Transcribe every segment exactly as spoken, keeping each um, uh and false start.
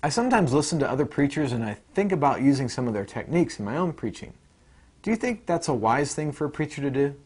I sometimes listen to other preachers and I think about using some of their techniques in my own preaching. Do you think that's a wise thing for a preacher to do?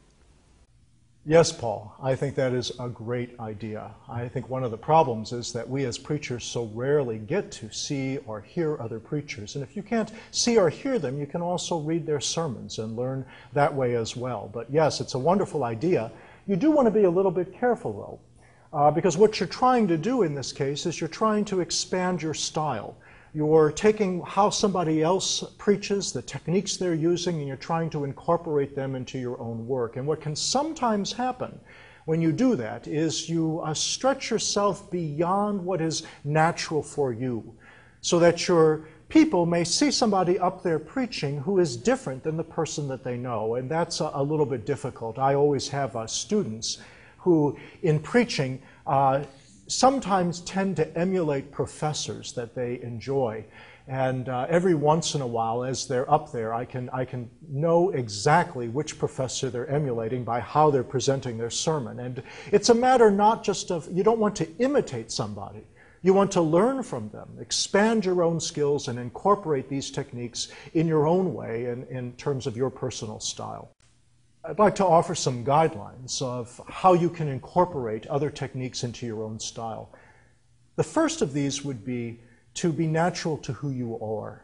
Yes, Paul, I think that is a great idea. I think one of the problems is that we as preachers so rarely get to see or hear other preachers. And if you can't see or hear them, you can also read their sermons and learn that way as well. But yes, it's a wonderful idea. You do want to be a little bit careful, though, uh, because what you're trying to do in this case is you're trying to expand your style. You're taking how somebody else preaches, the techniques they're using, and you're trying to incorporate them into your own work. And what can sometimes happen when you do that is you uh, stretch yourself beyond what is natural for you, so that your people may see somebody up there preaching who is different than the person that they know. And that's a, a little bit difficult. I always have uh, students who, in preaching, uh, sometimes tend to emulate professors that they enjoy. And uh, every once in a while, as they're up there, I can, I can know exactly which professor they're emulating by how they're presenting their sermon. And it's a matter not just of, you don't want to imitate somebody. You want to learn from them, expand your own skills, and incorporate these techniques in your own way in, in terms of your personal style. I'd like to offer some guidelines of how you can incorporate other techniques into your own style. The first of these would be to be natural to who you are.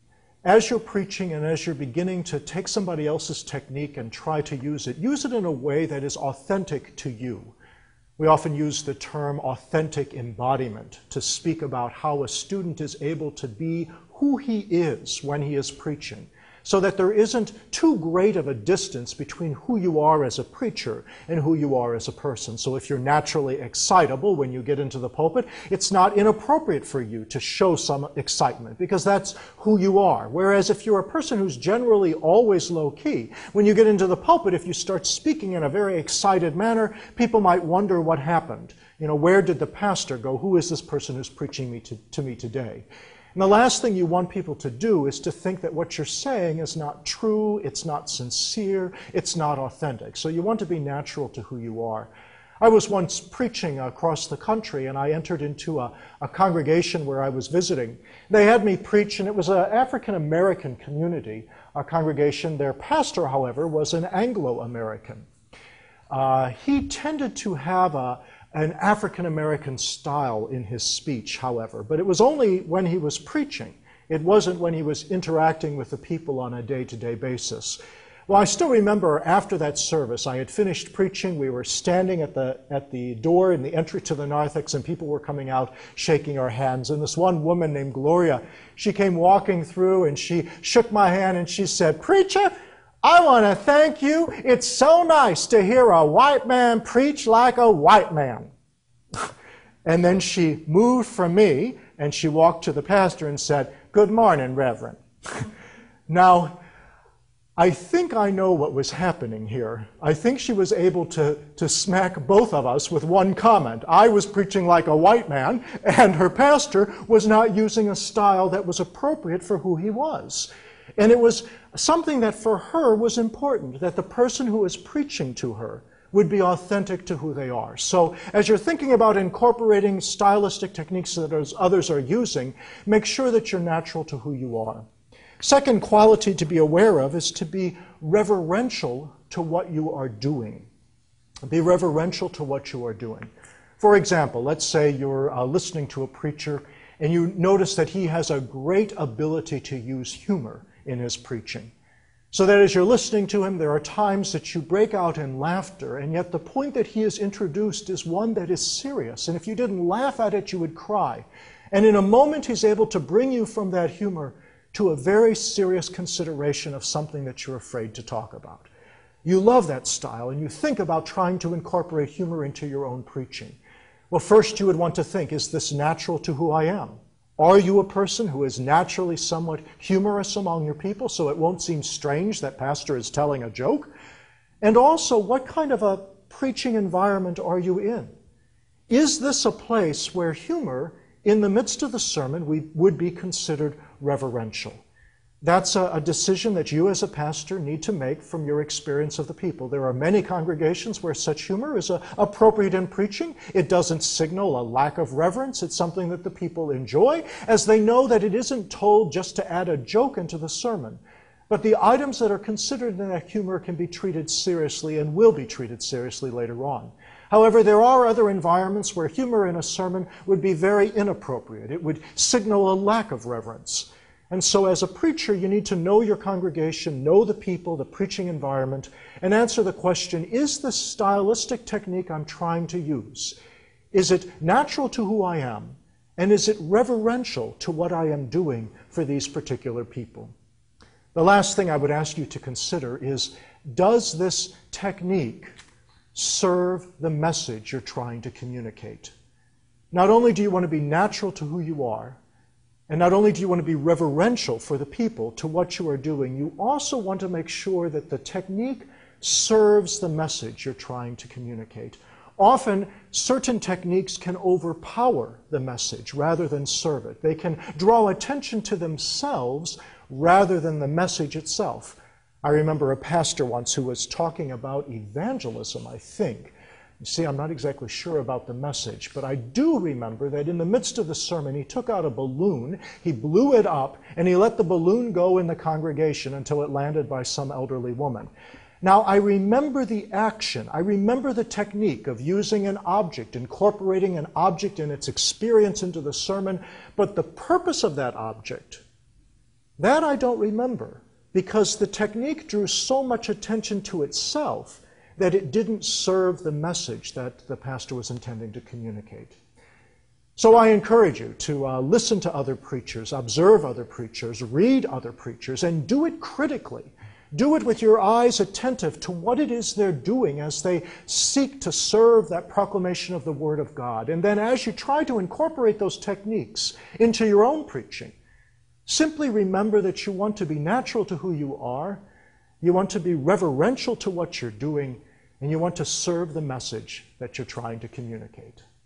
As you're preaching and as you're beginning to take somebody else's technique and try to use it, use it in a way that is authentic to you. We often use the term authentic embodiment to speak about how a student is able to be who he is when he is preaching, so that there isn't too great of a distance between who you are as a preacher and who you are as a person. So if you're naturally excitable when you get into the pulpit, it's not inappropriate for you to show some excitement, because that's who you are. Whereas if you're a person who's generally always low-key, when you get into the pulpit, if you start speaking in a very excited manner, people might wonder what happened. You know, where did the pastor go? Who is this person who's preaching me to, to me today? And the last thing you want people to do is to think that what you're saying is not true, it's not sincere, it's not authentic. So you want to be natural to who you are. I was once preaching across the country, and I entered into a, a congregation where I was visiting. They had me preach, and it was an African-American community, a congregation. Their pastor, however, was an Anglo-American. Uh, he tended to have a an African-American style in his speech, however, but it was only when he was preaching. It wasn't when he was interacting with the people on a day-to-day basis. Well, I still remember after that service, I had finished preaching, we were standing at the, at the door in the entry to the narthex, and people were coming out shaking our hands. And this one woman named Gloria, she came walking through and she shook my hand and she said, "Preacher, I want to thank you. It's so nice to hear a white man preach like a white man." And then she moved from me and she walked to the pastor and said, "Good morning, Reverend." Now, I think I know what was happening here. I think she was able to, to smack both of us with one comment. I was preaching like a white man, and her pastor was not using a style that was appropriate for who he was. And it was something that for her was important, that the person who was preaching to her would be authentic to who they are. So as you're thinking about incorporating stylistic techniques that others are using, make sure that you're natural to who you are. Second quality to be aware of is to be reverential to what you are doing. Be reverential to what you are doing. For example, let's say you're uh, listening to a preacher and you notice that he has a great ability to use humor in his preaching. So that as you're listening to him, there are times that you break out in laughter, and yet the point that he has introduced is one that is serious. And if you didn't laugh at it, you would cry. And in a moment, he's able to bring you from that humor to a very serious consideration of something that you're afraid to talk about. You love that style, and you think about trying to incorporate humor into your own preaching. Well, first you would want to think, is this natural to who I am? Are you a person who is naturally somewhat humorous among your people, so it won't seem strange that pastor is telling a joke? And also, what kind of a preaching environment are you in? Is this a place where humor, in the midst of the sermon, we would be considered reverential? That's a, a decision that you as a pastor need to make from your experience of the people. There are many congregations where such humor is uh, appropriate in preaching. It doesn't signal a lack of reverence. It's something that the people enjoy, as they know that it isn't told just to add a joke into the sermon. But the items that are considered in that humor can be treated seriously and will be treated seriously later on. However, there are other environments where humor in a sermon would be very inappropriate. It would signal a lack of reverence. And so as a preacher, you need to know your congregation, know the people, the preaching environment, and answer the question, is the stylistic technique I'm trying to use, is it natural to who I am, and is it reverential to what I am doing for these particular people? The last thing I would ask you to consider is, does this technique serve the message you're trying to communicate? Not only do you want to be natural to who you are, and not only do you want to be reverential for the people to what you are doing, you also want to make sure that the technique serves the message you're trying to communicate. Often, certain techniques can overpower the message rather than serve it. They can draw attention to themselves rather than the message itself. I remember a pastor once who was talking about evangelism, I think. You see, I'm not exactly sure about the message, but I do remember that in the midst of the sermon, he took out a balloon, he blew it up, and he let the balloon go in the congregation until it landed by some elderly woman. Now, I remember the action, I remember the technique of using an object, incorporating an object and its experience into the sermon, but the purpose of that object, that I don't remember, because the technique drew so much attention to itself that it didn't serve the message that the pastor was intending to communicate. So I encourage you to uh, listen to other preachers, observe other preachers, read other preachers, and do it critically. Do it with your eyes attentive to what it is they're doing as they seek to serve that proclamation of the Word of God. And then as you try to incorporate those techniques into your own preaching, simply remember that you want to be natural to who you are, you want to be reverential to what you're doing, and you want to serve the message that you're trying to communicate.